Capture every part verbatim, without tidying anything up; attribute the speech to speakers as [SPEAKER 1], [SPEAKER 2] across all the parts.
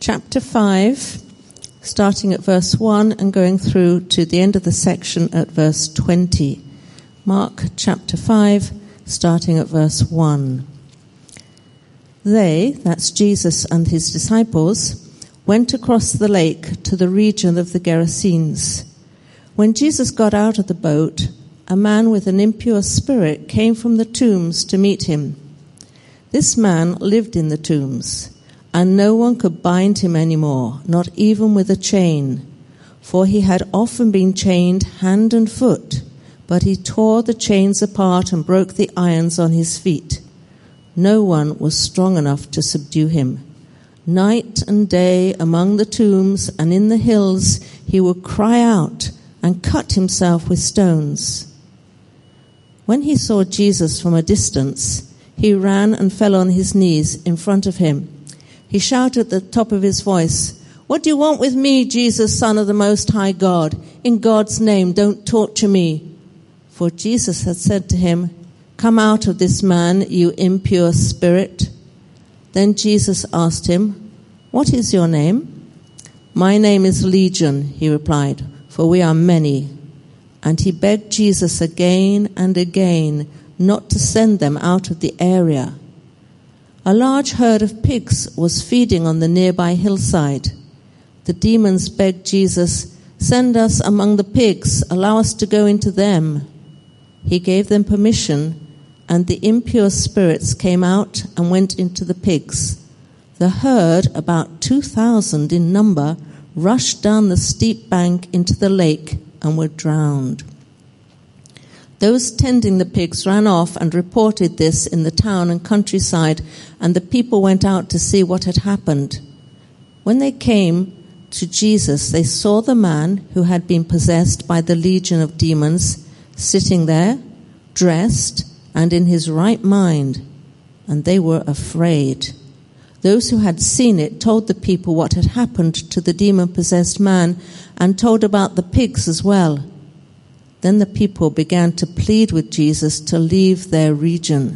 [SPEAKER 1] chapter five, starting at verse one and going through to the end of the section at verse twenty. Mark chapter five, starting at verse one. They, that's Jesus and his disciples, went across the lake to the region of the Gerasenes. When Jesus got out of the boat, a man with an impure spirit came from the tombs to meet him. This man lived in the tombs, and no one could bind him anymore, not even with a chain, for he had often been chained hand and foot, but he tore the chains apart and broke the irons on his feet. No one was strong enough to subdue him. Night and day among the tombs and in the hills he would cry out and cut himself with stones. When he saw Jesus from a distance, he ran and fell on his knees in front of him. He shouted at the top of his voice, "What do you want with me, Jesus, Son of the Most High God? In God's name, don't torture me." For Jesus had said to him, "Come out of this man, you impure spirit." Then Jesus asked him, "What is your name?" "My name is Legion," he replied, "for we are many." And he begged Jesus again and again not to send them out of the area. A large herd of pigs was feeding on the nearby hillside. The demons begged Jesus, "Send us among the pigs, allow us to go into them." He gave them permission, and the impure spirits came out and went into the pigs. The herd, about two thousand in number, rushed down the steep bank into the lake and were drowned. Those tending the pigs ran off and reported this in the town and countryside, and the people went out to see what had happened. When they came to Jesus, they saw the man who had been possessed by the legion of demons sitting there, dressed and in his right mind, and they were afraid. Those who had seen it told the people what had happened to the demon-possessed man and told about the pigs as well. Then the people began to plead with Jesus to leave their region.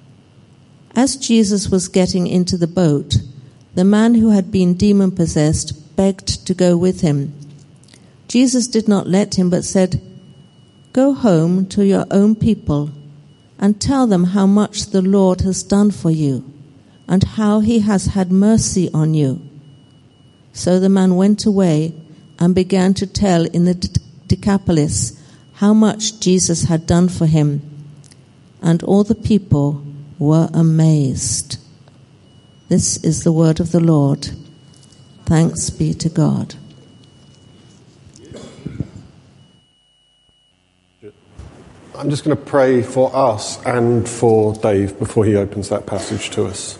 [SPEAKER 1] As Jesus was getting into the boat, the man who had been demon-possessed begged to go with him. Jesus did not let him, but said, "Go home to your own people and tell them how much the Lord has done for you and how he has had mercy on you." So the man went away and began to tell in the Decapolis how much Jesus had done for him, and all the people were amazed. This is the word of the Lord. Thanks be to God.
[SPEAKER 2] I'm just going to pray for us and for Dave before he opens that passage to us.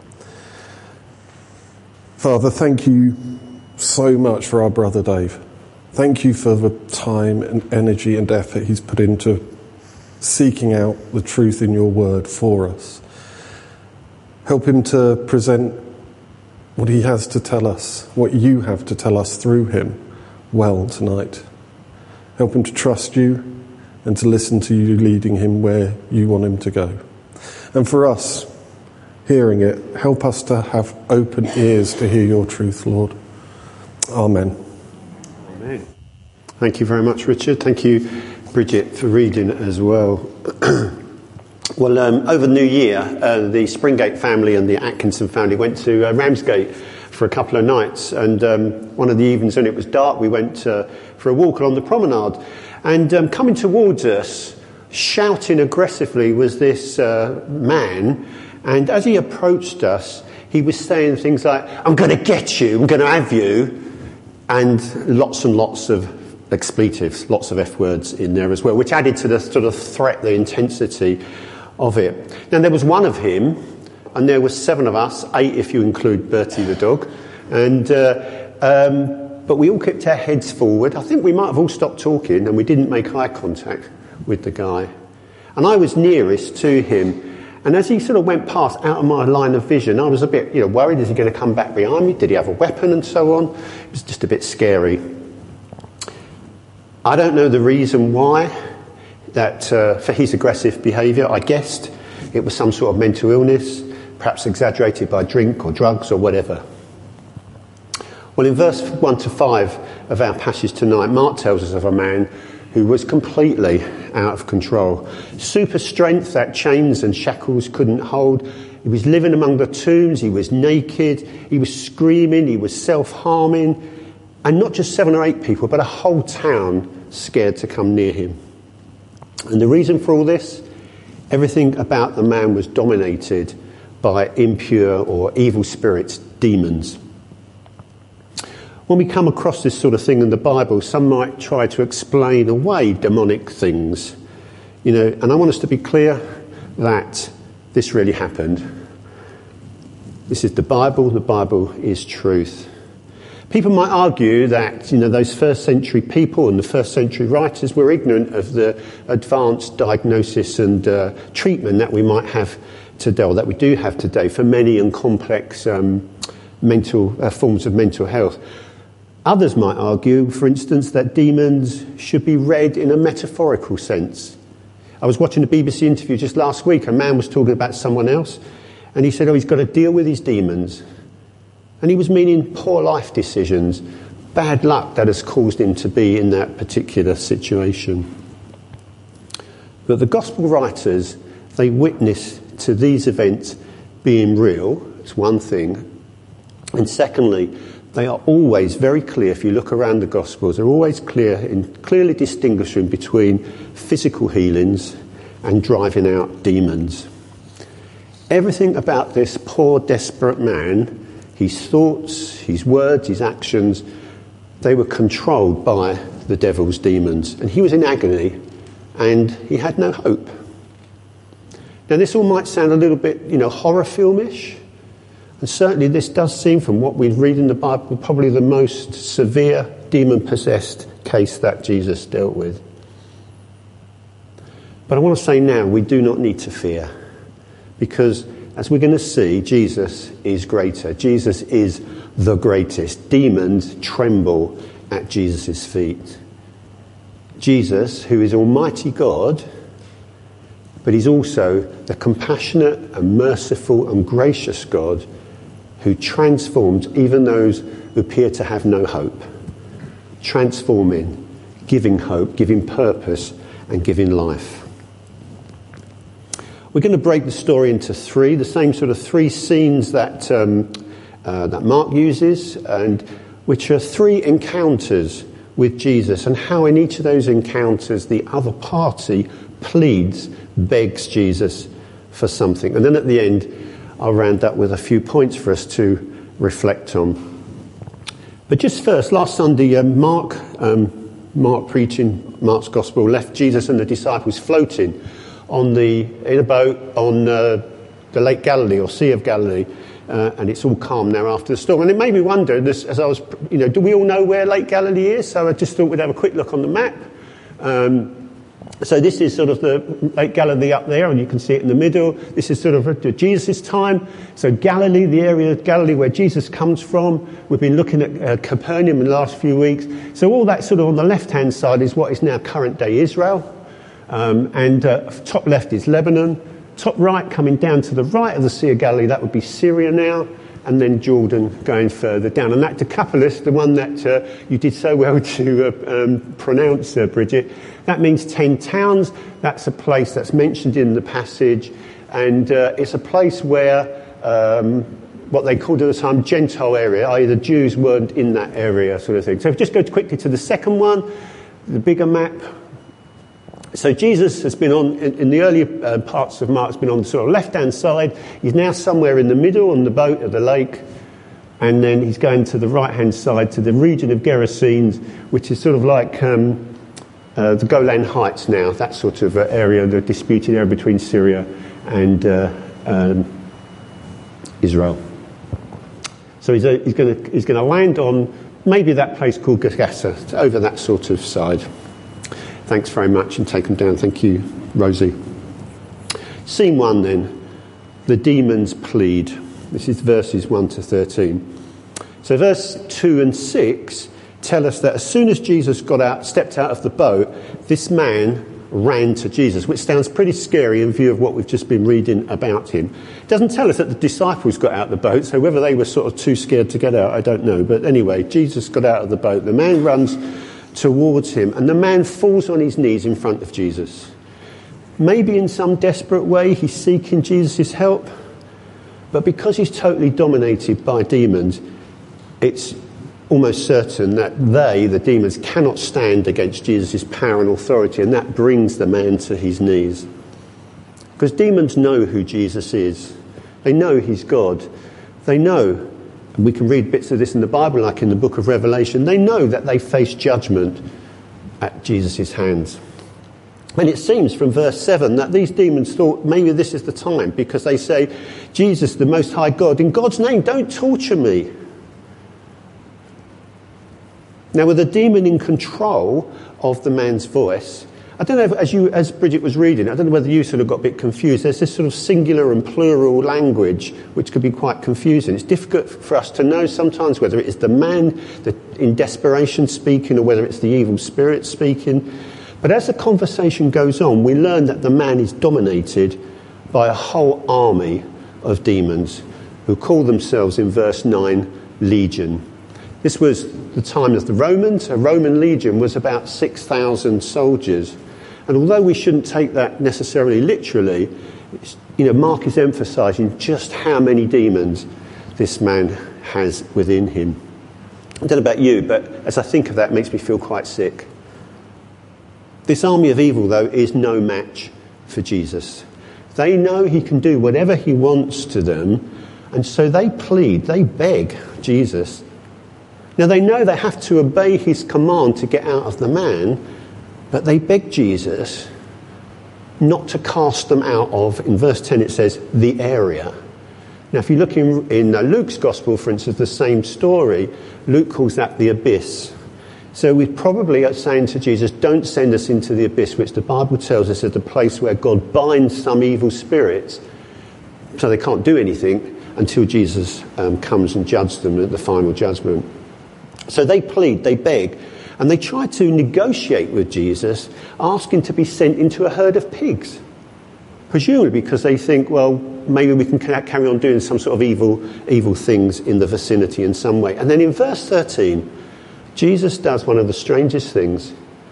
[SPEAKER 2] Father, thank you so much for our brother Dave. Thank you for the time and energy and effort he's put into seeking out the truth in your word for us. Help him to present what he has to tell us, what you have to tell us through him well tonight. Help him to trust you and to listen to you leading him where you want him to go. And for us, hearing it, help us to have open ears to hear your truth, Lord. Amen.
[SPEAKER 3] Amen. Thank you very much, Richard. Thank you, Bridget, for reading as well. Well, um, over New Year, uh, the Springate family and the Atkinson family went to uh, Ramsgate for a couple of nights. And um, one of the evenings when it was dark, we went uh, for a walk along the promenade. And um, coming towards us, shouting aggressively, was this uh, man. And as he approached us, he was saying things like, "I'm going to get you, I'm going to have you," and lots and lots of expletives, lots of F words in there as well, which added to the sort of threat, the intensity of it. Now, there was one of him, and there were seven of us, eight if you include Bertie the dog, and uh, um, but we all kept our heads forward. I think we might have all stopped talking, and we didn't make eye contact with the guy. And I was nearest to him. And as he sort of went past, out of my line of vision, I was a bit, you know, worried. Is he going to come back behind me? Did he have a weapon and so on? It was just a bit scary. I don't know the reason why that uh, for his aggressive behaviour. I guessed it was some sort of mental illness, perhaps exaggerated by drink or drugs or whatever. Well, in verse one to five of our passage tonight, Mark tells us of a man who was completely out of control. Super strength that chains and shackles couldn't hold. He was living among the tombs, he was naked, he was screaming, he was self-harming, and not just seven or eight people, but a whole town scared to come near him. And the reason for all this? Everything about the man was dominated by impure or evil spirits, demons. When we come across this sort of thing in the Bible, some might try to explain away demonic things. You know, and I want us to be clear that this really happened. This is the Bible. The Bible is truth. People might argue that, you know, those first century people and the first century writers were ignorant of the advanced diagnosis and uh, treatment that we might have today, or that we do have today, for many and complex um, mental uh, forms of mental health. Others might argue, for instance, that demons should be read in a metaphorical sense. I was watching a B B C interview just last week. A man was talking about someone else, and he said, oh, he's got to deal with his demons. And he was meaning poor life decisions, bad luck that has caused him to be in that particular situation. But the gospel writers, they witness to these events being real. It's one thing. And secondly, they are always very clear. If you look around the Gospels, they're always clear in clearly distinguishing between physical healings and driving out demons. Everything about this poor, desperate man, his thoughts, his words, his actions, they were controlled by the devil's demons. And he was in agony, and he had no hope. Now, this all might sound a little bit, you know, horror filmish. And certainly this does seem, from what we read in the Bible, probably the most severe demon-possessed case that Jesus dealt with. But I want to say now, we do not need to fear. Because, as we're going to see, Jesus is greater. Jesus is the greatest. Demons tremble at Jesus' feet. Jesus, who is Almighty God, but he's also the compassionate and merciful and gracious God who transforms even those who appear to have no hope. Transforming, giving hope, giving purpose, and giving life. We're going to break the story into three, the same sort of three scenes that um, uh, that Mark uses, and which are three encounters with Jesus, and how in each of those encounters the other party pleads, begs Jesus for something. And then at the end, I'll round up with a few points for us to reflect on. But just first, last Sunday, uh, Mark, um, Mark preaching Mark's Gospel, left Jesus and the disciples floating on the in a boat on uh, the Lake Galilee or Sea of Galilee, uh, and it's all calm now after the storm. And it made me wonder, this, as I was, you know, do we all know where Lake Galilee is? So I just thought we'd have a quick look on the map. Um, So this is sort of the Lake Galilee up there, and you can see it in the middle. This is sort of at Jesus' time. So Galilee, the area of Galilee where Jesus comes from. We've been looking at uh, Capernaum in the last few weeks. So all that sort of on the left-hand side is what is now current-day Israel. Um, and uh, top left is Lebanon. Top right, coming down to the right of the Sea of Galilee, that would be Syria now. And then Jordan going further down. And that Decapolis, the one that uh, you did so well to uh, um, pronounce, uh, Bridget, that means ten towns. That's a place that's mentioned in the passage. And uh, it's a place where um, what they called at the time Gentile area, that is the Jews weren't in that area, sort of thing. So if we just go quickly to the second one, the bigger map. So Jesus has been on, in, in the earlier uh, parts of Mark, has been on the sort of left-hand side. He's now somewhere in the middle on the boat of the lake. And then he's going to the right-hand side to the region of Gerasenes, which is sort of like um, uh, the Golan Heights now, that sort of uh, area, the disputed area between Syria and uh, um, Israel. So he's, uh, he's going to he's going to land on maybe that place called Gaza, over that sort of side. Thanks very much, and take them down. Thank you, Rosie. Scene one then, the demons plead. This is verses one to thirteen. So verse two and six tell us that as soon as Jesus got out, stepped out of the boat, this man ran to Jesus, which sounds pretty scary in view of what we've just been reading about him. It doesn't tell us that the disciples got out of the boat, so whether they were sort of too scared to get out, I don't know. But anyway, Jesus got out of the boat. The man runs towards him, and the man falls on his knees in front of Jesus. Maybe in some desperate way he's seeking Jesus' help, but because he's totally dominated by demons, it's almost certain that they, the demons, cannot stand against Jesus' power and authority, and that brings the man to his knees. Because demons know who Jesus is. They know he's God. They know, and we can read bits of this in the Bible, like in the book of Revelation, they know that they face judgment at Jesus' hands. And it seems from verse seven that these demons thought maybe this is the time, because they say, Jesus, the Most High God, in God's name, don't torture me. Now, with the demon in control of the man's voice, I don't know if, as you, as Bridget was reading, I don't know whether you sort of got a bit confused. There's this sort of singular and plural language which could be quite confusing. It's difficult for us to know sometimes whether it is the man that in desperation speaking or whether it's the evil spirit speaking. But as the conversation goes on, we learn that the man is dominated by a whole army of demons who call themselves, in verse nine, Legion. This was the time of the Romans. A Roman legion was about six thousand soldiers. And although we shouldn't take that necessarily literally, you know, Mark is emphasising just how many demons this man has within him. I don't know about you, but as I think of that, it makes me feel quite sick. This army of evil, though, is no match for Jesus. They know he can do whatever he wants to them, and so they plead, they beg Jesus. Now, they know they have to obey his command to get out of the man, but they beg Jesus not to cast them out of, in verse ten it says, the area. Now, if you look in, in uh, Luke's Gospel, for instance, the same story, Luke calls that the abyss. So we probably are saying to Jesus, don't send us into the abyss, which the Bible tells us is the place where God binds some evil spirits, so they can't do anything until Jesus um, comes and judges them at the final judgment. So they plead, they beg, and they try to negotiate with Jesus, asking to be sent into a herd of pigs. Presumably because they think, well, maybe we can carry on doing some sort of evil, evil things in the vicinity in some way. And then in verse thirteen, Jesus does one of the strangest things.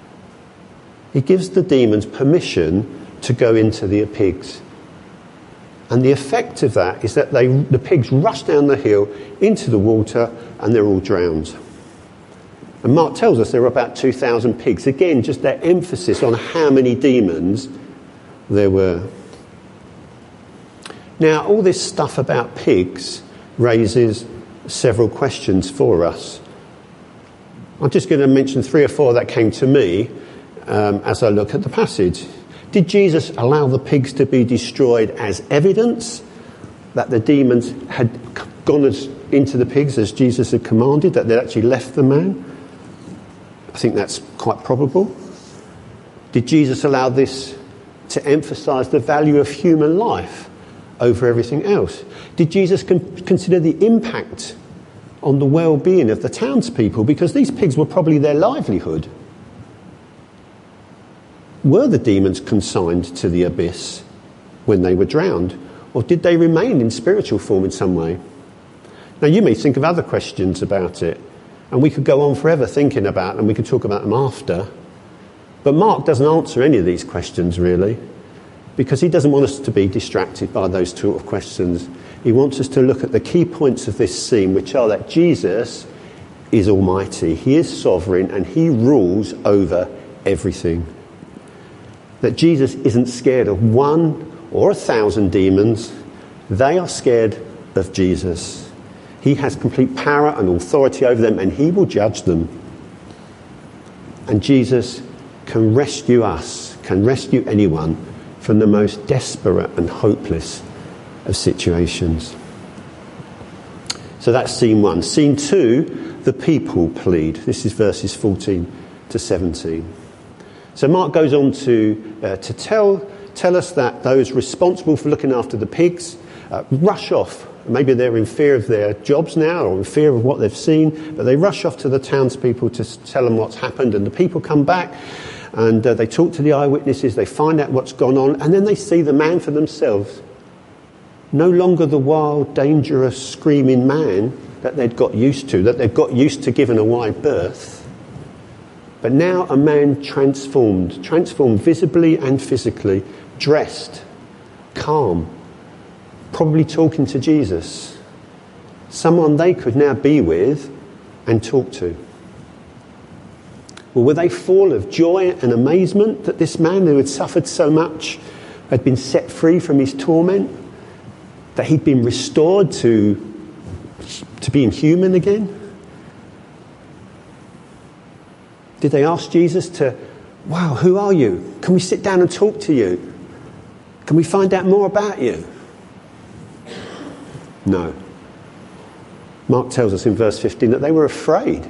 [SPEAKER 3] He gives the demons permission to go into the pigs. And the effect of that is that they, the pigs rush down the hill into the water and they're all drowned. And Mark tells us there are about two thousand pigs. Again, just that emphasis on how many demons there were. Now, all this stuff about pigs raises several questions for us. I'm just going to mention three or four that came to me um, as I look at the passage. Did Jesus allow the pigs to be destroyed as evidence that the demons had gone as, into the pigs as Jesus had commanded, that they'd actually left the man? I think that's quite probable. Did Jesus allow this to emphasise the value of human life over everything else? Did Jesus con- consider the impact on the well-being of the townspeople? Because these pigs were probably their livelihood. Were the demons consigned to the abyss when they were drowned? Or did they remain in spiritual form in some way? Now, you may think of other questions about it. And we could go on forever thinking about them, and we could talk about them after. But Mark doesn't answer any of these questions, really, because he doesn't want us to be distracted by those sort of questions. He wants us to look at the key points of this scene, which are that Jesus is almighty. He is sovereign, and he rules over everything. That Jesus isn't scared of one or a thousand demons. They are scared of Jesus. He has complete power and authority over them, and he will judge them. And Jesus can rescue us, can rescue anyone from the most desperate and hopeless of situations. So that's scene one. Scene two, the people plead. This is verses fourteen to seventeen. So Mark goes on to uh, to tell tell us that those responsible for looking after the pigs uh, rush off. Maybe they're in fear of their jobs now or in fear of what they've seen, but they rush off to the townspeople to tell them what's happened, and the people come back And uh, they talk to the eyewitnesses, they find out what's gone on, and then they see the man for themselves. No longer the wild, dangerous, screaming man that they'd got used to, that they'd got used to given a wide berth. But now a man transformed, transformed visibly and physically, dressed, calm, probably talking to Jesus. Someone they could now be with and talk to. Well, were they full of joy and amazement that this man who had suffered so much had been set free from his torment? That he'd been restored to, to being human again? Did they ask Jesus to, wow, who are you? Can we sit down and talk to you? Can we find out more about you? No. Mark tells us in verse fifteen that they were afraid.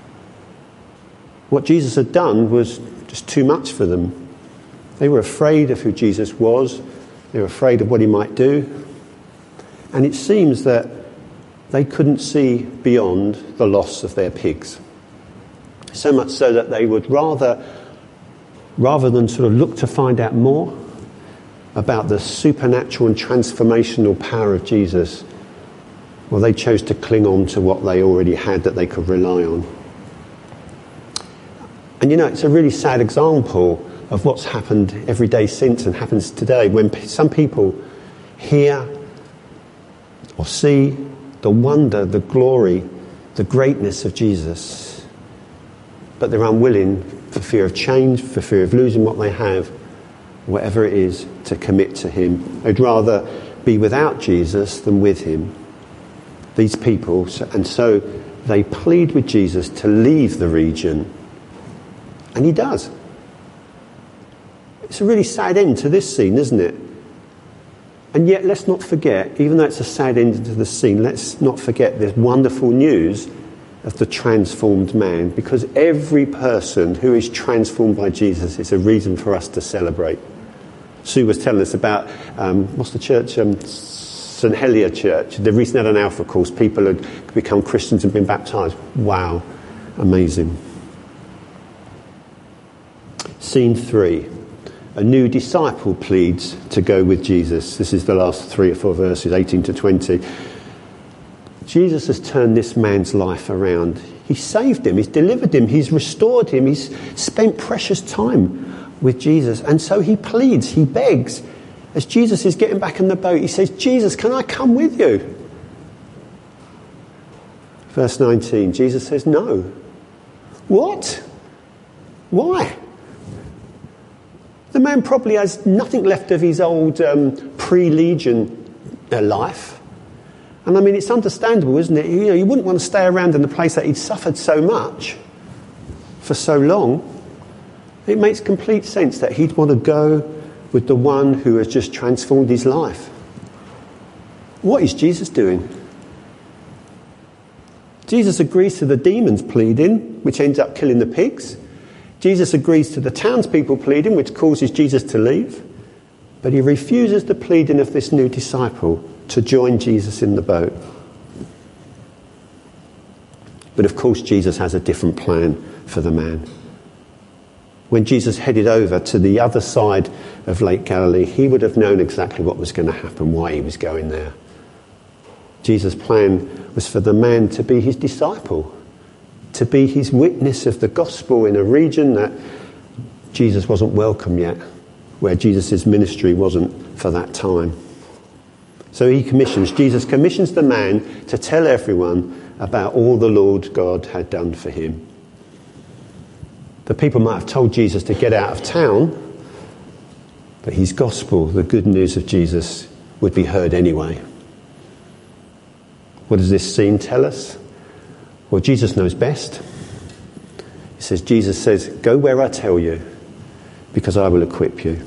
[SPEAKER 3] What Jesus had done was just too much for them. They were afraid of who Jesus was. They were afraid of what he might do. And it seems that they couldn't see beyond the loss of their pigs. So much so that they would rather, rather than sort of look to find out more about the supernatural and transformational power of Jesus, well, they chose to cling on to what they already had that they could rely on. And you know, it's a really sad example of what's happened every day since and happens today, when some people hear or see the wonder, the glory, the greatness of Jesus, but they're unwilling, for fear of change, for fear of losing what they have, whatever it is, to commit to him. They'd rather be without Jesus than with him. These people, and so they plead with Jesus to leave the region. And he does. It's a really sad end to this scene, isn't it? And yet, let's not forget, even though it's a sad end to the scene, let's not forget this wonderful news of the transformed man, because every person who is transformed by Jesus is a reason for us to celebrate. Sue was telling us about, um, what's the church? Um, St Helier Church. They recently had an Alpha course. People had become Christians and been baptised. Wow. Amazing. Scene three. A new disciple pleads to go with Jesus. This is the last three or four verses, eighteen to twenty. Jesus has turned this man's life around. He's saved him. He's delivered him. He's restored him. He's spent precious time with Jesus. And so he pleads, he begs. As Jesus is getting back in the boat, he says, Jesus, can I come with you? Verse nineteen, Jesus says, no. What? Why? The man probably has nothing left of his old um, pre-Legion uh, life. And I mean, it's understandable, isn't it? You know, you wouldn't want to stay around in the place that he'd suffered so much for so long. It makes complete sense that he'd want to go with the one who has just transformed his life. What is Jesus doing? Jesus agrees to the demons pleading, which ends up killing the pigs. Jesus agrees to the townspeople pleading, which causes Jesus to leave. But he refuses the pleading of this new disciple to join Jesus in the boat. But of course, Jesus has a different plan for the man. When Jesus headed over to the other side of Lake Galilee, he would have known exactly what was going to happen, why he was going there. Jesus' plan was for the man to be his disciple, to be his witness of the gospel in a region that Jesus wasn't welcome yet, where Jesus' ministry wasn't for that time. So he commissions, Jesus commissions the man to tell everyone about all the Lord God had done for him. The people might have told Jesus to get out of town, but his gospel, the good news of Jesus, would be heard anyway. What does this scene tell us? Well, Jesus knows best. He says, Jesus says, go where I tell you, because I will equip you.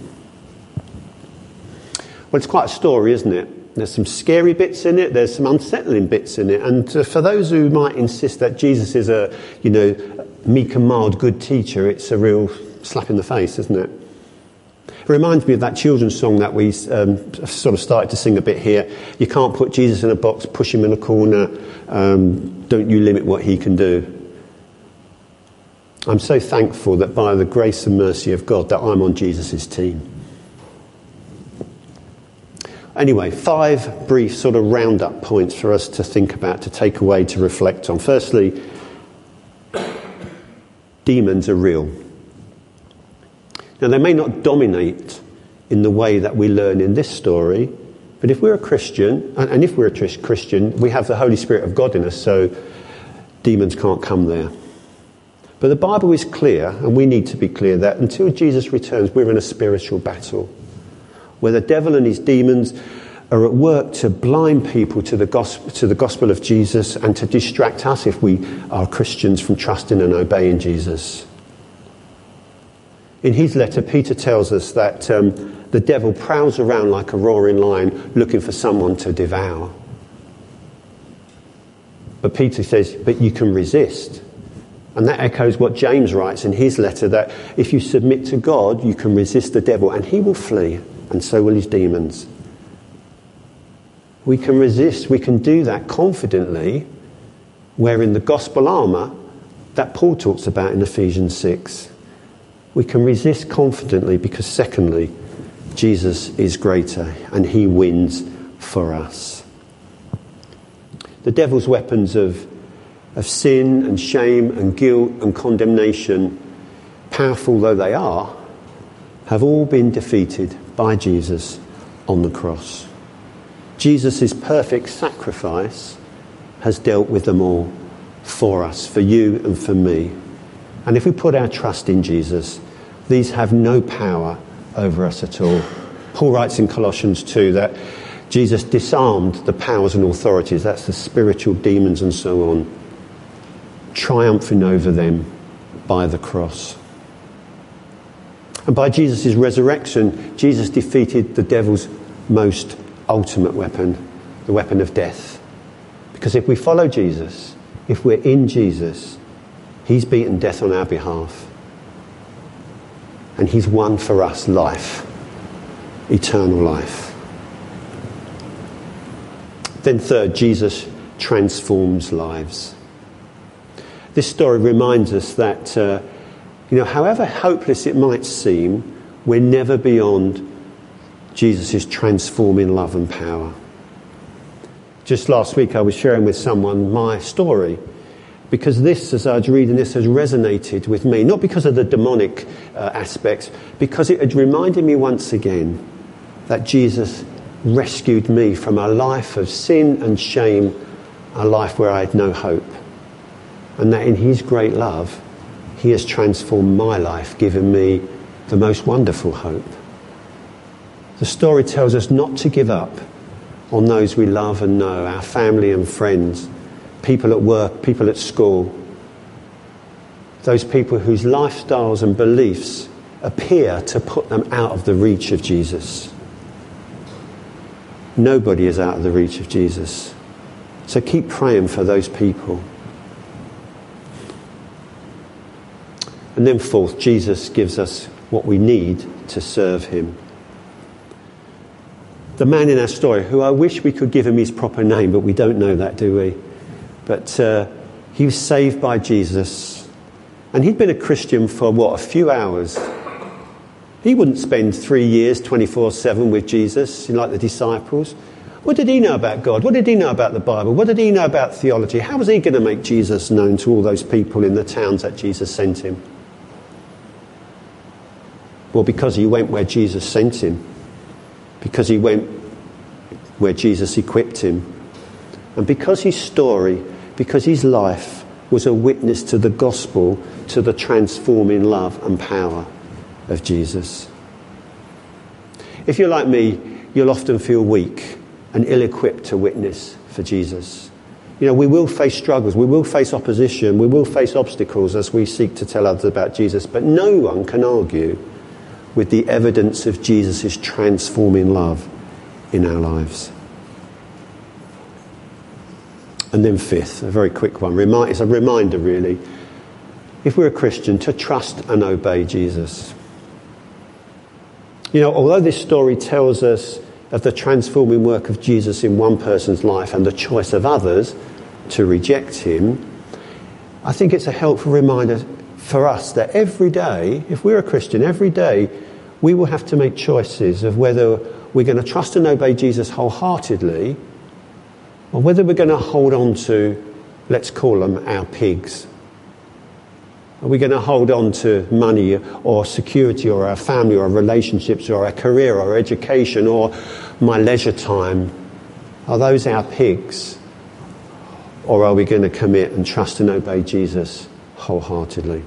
[SPEAKER 3] Well, it's quite a story, isn't it? There's some scary bits in it. There's some unsettling bits in it. And uh, for those who might insist that Jesus is a, you know, meek and mild good teacher, it's a real slap in the face, isn't it? It reminds me of that children's song that we um, sort of started to sing a bit here. You can't put Jesus in a box, push him in a corner. Um, don't you limit what he can do. I'm so thankful that by the grace and mercy of God that I'm on Jesus' team. Anyway, five brief sort of roundup points for us to think about, to take away, to reflect on. Firstly, demons are real. Now, they may not dominate in the way that we learn in this story, but if we're a Christian, and if we're a Christian, we have the Holy Spirit of God in us, so demons can't come there. But the Bible is clear, and we need to be clear, that until Jesus returns, we're in a spiritual battle, where the devil and his demons are at work to blind people to the gospel, to the gospel of Jesus, and to distract us, if we are Christians, from trusting and obeying Jesus. In his letter, Peter tells us that um, the devil prowls around like a roaring lion looking for someone to devour. But Peter says, but you can resist. And that echoes what James writes in his letter, that if you submit to God, you can resist the devil and he will flee, and so will his demons. We can resist, we can do that confidently, wearing the gospel armour that Paul talks about in Ephesians six. We can resist confidently because, secondly, Jesus is greater and he wins for us. The devil's weapons of, of sin and shame and guilt and condemnation, powerful though they are, have all been defeated by Jesus on the cross. Jesus' perfect sacrifice has dealt with them all for us, for you and for me. And if we put our trust in Jesus, these have no power over us at all. Paul writes in Colossians two that Jesus disarmed the powers and authorities, that's the spiritual demons and so on, triumphing over them by the cross. And by Jesus' resurrection, Jesus defeated the devil's most ultimate weapon, the weapon of death. Because if we follow Jesus, if we're in Jesus, he's beaten death on our behalf. And he's won for us life, eternal life. Then third, Jesus transforms lives. This story reminds us that, uh, you know, however hopeless it might seem, we're never beyond Jesus' transforming love and power. Just last week I was sharing with someone my story, because this, as I was reading this, has resonated with me, not because of the demonic uh, aspects, because it had reminded me once again that Jesus rescued me from a life of sin and shame, a life where I had no hope. And that in his great love, he has transformed my life, giving me the most wonderful hope. The story tells us not to give up on those we love and know, our family and friends, people at work, people at school, those people whose lifestyles and beliefs appear to put them out of the reach of Jesus. Nobody is out of the reach of Jesus. So keep praying for those people. And then fourth, Jesus gives us what we need to serve him. The man in our story, who I wish we could give him his proper name, but we don't know that, do we? But uh, he was saved by Jesus. And he'd been a Christian for, what, a few hours. He wouldn't spend three years, twenty-four seven with Jesus, like the disciples. What did he know about God? What did he know about the Bible? What did he know about theology? How was he going to make Jesus known to all those people in the towns that Jesus sent him? Well, because he went where Jesus sent him. Because he went where Jesus equipped him. And because his story, because his life was a witness to the gospel, to the transforming love and power of Jesus. If you're like me, you'll often feel weak and ill-equipped to witness for Jesus. You know, we will face struggles, we will face opposition, we will face obstacles as we seek to tell others about Jesus, but no one can argue with the evidence of Jesus' transforming love in our lives. And then fifth, a very quick one, remind, it's a reminder really, if we're a Christian, to trust and obey Jesus. You know, although this story tells us of the transforming work of Jesus in one person's life and the choice of others to reject him, I think it's a helpful reminder for us that every day, if we're a Christian, every day we will have to make choices of whether we're going to trust and obey Jesus wholeheartedly or whether we're going to hold on to, let's call them, our pigs. Are we going to hold on to money or security or our family or our relationships or our career or our education or my leisure time? Are those our pigs? Or are we going to commit and trust and obey Jesus wholeheartedly?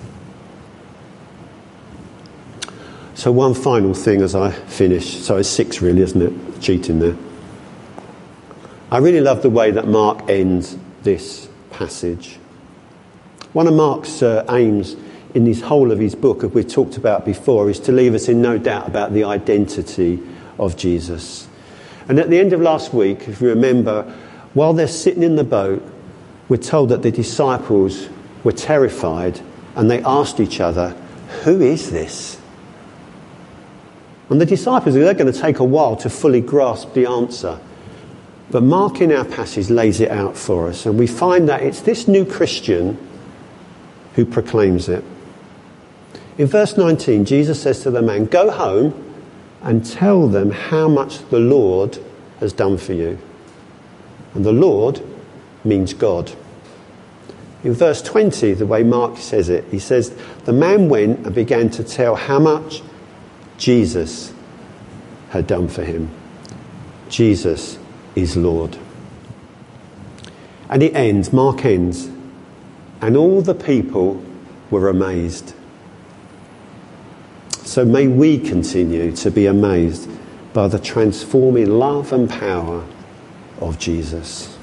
[SPEAKER 3] So one final thing as I finish. So it's six really, isn't it? Cheating there. I really love the way that Mark ends this passage. One of Mark's uh, aims in this whole of his book, as we've talked about before, is to leave us in no doubt about the identity of Jesus. And at the end of last week, if you remember, while they're sitting in the boat, we're told that the disciples were terrified and they asked each other, who is this? And the disciples, they're going to take a while to fully grasp the answer. But Mark in our passage lays it out for us. And we find that it's this new Christian who proclaims it. In verse nineteen, Jesus says to the man, go home and tell them how much the Lord has done for you. And the Lord means God. In verse twenty, the way Mark says it, he says, the man went and began to tell how much Jesus had done for him. Jesus is Lord. And it ends, Mark ends, and all the people were amazed. So may we continue to be amazed by the transforming love and power of Jesus.